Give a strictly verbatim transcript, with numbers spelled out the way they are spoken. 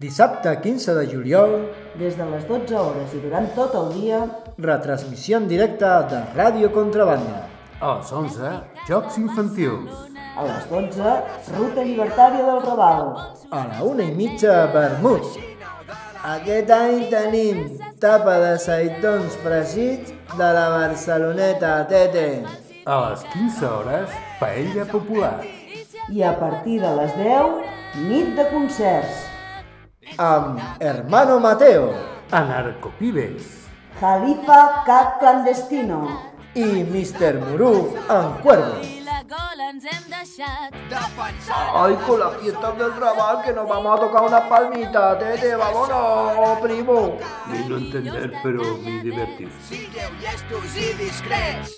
Dissabte quinze de juliol, des de les dotze hores i durant tot el dia, retransmissió en directe de Ràdio Contrabanda. A les onze, Jocs Infantils. a les dotze, Ruta Llibertària del Raval. A la una i mitja, vermut. Aquest any tenim tapa de seitons fregits de la Barceloneta, Tete. A les quinze hores, Paella Popular. I a partir de les deu, nit de concerts. Amb Hermano Mateo Anarcopibes. Jalifa Cat Clandestino. i míster Murú en Cuervo. Ay, con la fiesta del Raval que nos vamos a tocar una palmita, Tete, vámonos, primo. Ni no entender, però m'hi divertit. Sigueu llestos i discrets.